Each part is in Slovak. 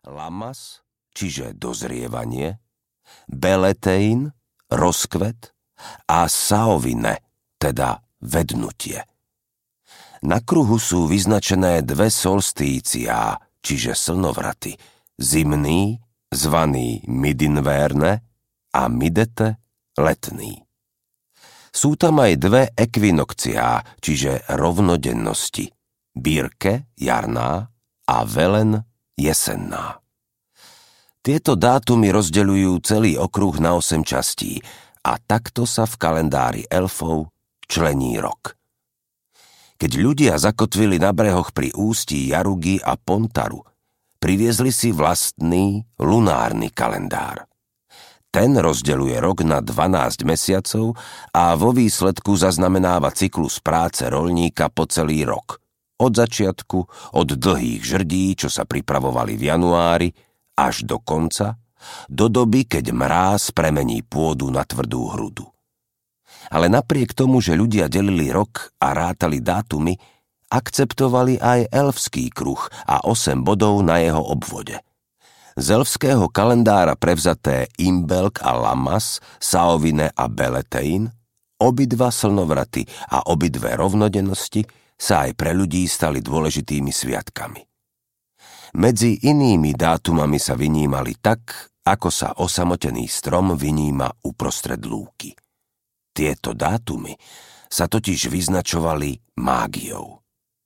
Lamas, čiže dozrievanie, Beletein, rozkvet a Saovine, teda vednutie. Na kruhu sú vyznačené dve solstíciá, čiže slnovraty, zimný, zvaný midinvérne, a midete, letný. Sú tam aj dve ekvinokciá, čiže rovnodennosti, Birke, jarná, a Velen, jesenná. Tieto dátumy rozdeľujú celý okruh na 8 častí a takto sa v kalendári elfov člení rok. Keď ľudia zakotvili na brehoch pri ústí Jarugy a Pontaru, priviezli si vlastný lunárny kalendár. Ten rozdeľuje rok na 12 mesiacov a vo výsledku zaznamenáva cyklus práce roľníka po celý rok. Od začiatku, od dlhých žrdí, čo sa pripravovali v januári, až do konca, do doby, keď mráz premení pôdu na tvrdú hrudu. Ale napriek tomu, že ľudia delili rok a rátali dátumy, akceptovali aj elfský kruh a 8 bodov na jeho obvode. Z elfského kalendára prevzaté Imbelk a Lamas, Saovine a Beletein, obidva slnovraty a obidve rovnodennosti sa aj pre ľudí stali dôležitými sviatkami. Medzi inými dátumami sa vynímali tak, ako sa osamotený strom vyníma uprostred lúky. Tieto dátumy sa totiž vyznačovali mágiou.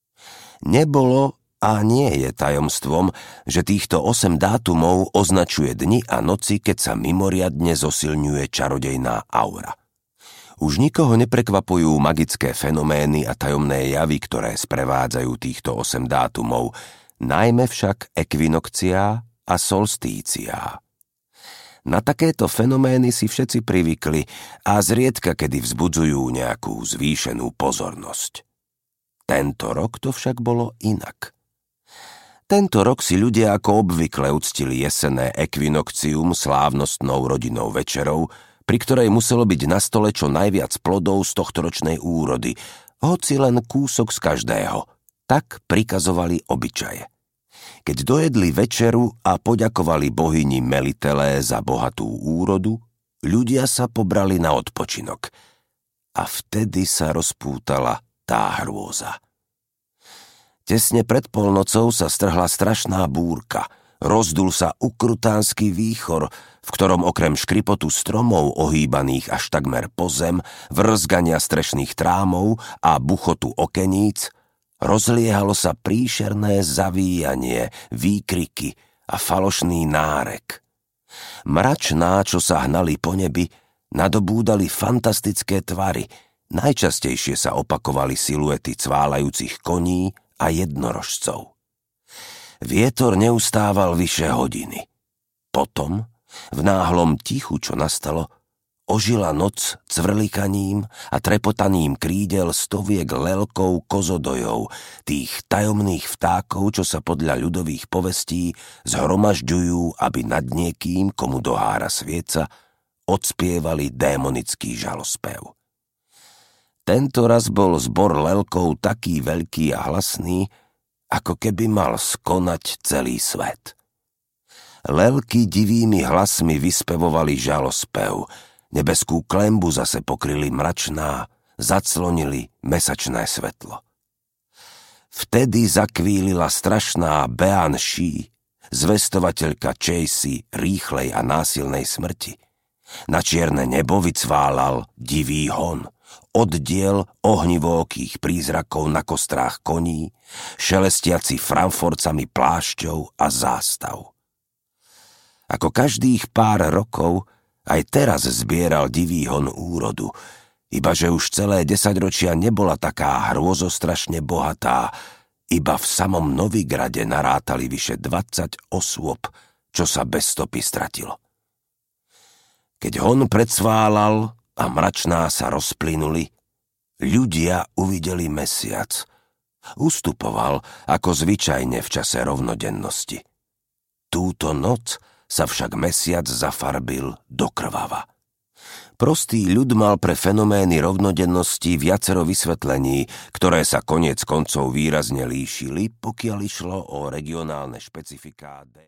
Nebolo a nie je tajomstvom, že týchto 8 dátumov označuje dni a noci, keď sa mimoriadne zosilňuje čarodejná aura. Už nikoho neprekvapujú magické fenomény a tajomné javy, ktoré sprevádzajú týchto 8 dátumov, najmä však ekvinokciá a solstíciá. Na takéto fenomény si všetci privykli a zriedka kedy vzbudzujú nejakú zvýšenú pozornosť. Tento rok to však bolo inak. Tento rok si ľudia ako obvykle uctili jesenné ekvinokcium slávnostnou rodinnou večerou, pri ktorej muselo byť na stole čo najviac plodov z tohtoročnej úrody, hoci len kúsok z každého. Tak prikazovali obyčaje. Keď dojedli večeru a poďakovali bohyni Melitele za bohatú úrodu, ľudia sa pobrali na odpočinok. A vtedy sa rozpútala tá hrôza. Tesne pred polnocou sa strhla strašná búrka. Rozdul sa ukrutánsky výchor, v ktorom okrem škripotu stromov ohýbaných až takmer po zem, vrzgania strešných trámov a buchotu okeníc, rozliehalo sa príšerné zavíjanie, výkriky a falošný nárek. Mračná, čo sa hnali po nebi, nadobúdali fantastické tvary. Najčastejšie sa opakovali siluety cválajúcich koní a jednorožcov. Vietor neustával vyše hodiny. Potom, v náhlom tichu, čo nastalo, ožila noc cvrlikaním a trepotaním krídel stoviek lelkov kozodojov, tých tajomných vtákov, čo sa podľa ľudových povestí zhromažďujú, aby nad niekým, komu dohára svieca, odspievali démonický žalospev. Tento raz bol zbor lelkov taký veľký a hlasný, ako keby mal skonať celý svet. Lelky divými hlasmi vyspevovali žalospev, nebeskú klembu zase pokryli mračná, zaclonili mesačné svetlo. Vtedy zakvílila strašná Bean-Shí, zvestovateľka Chasey rýchlej a násilnej smrti. Na čierne nebo vycválal divý hon, oddiel ohnivókých prízrakov na kostrách koní, šelestiaci framforcami plášťov a zástav. Ako každých pár rokov, aj teraz zbieral divý hon úrodu, ibaže už celé 10 ročia nebola taká hrôzostrašne bohatá, iba v samom Novigrade narátali vyše 20 osôb, čo sa bez stopy stratilo. Keď hon predsválal a mračná sa rozplynuli, ľudia uvideli mesiac. Ustupoval ako zvyčajne v čase rovnodennosti. Túto noc sa však mesiac zafarbil do krvava. Prostý ľud mal pre fenomény rovnodennosti viacero vysvetlení, ktoré sa koniec koncov výrazne líšili, pokiaľ išlo o regionálne špecifiká.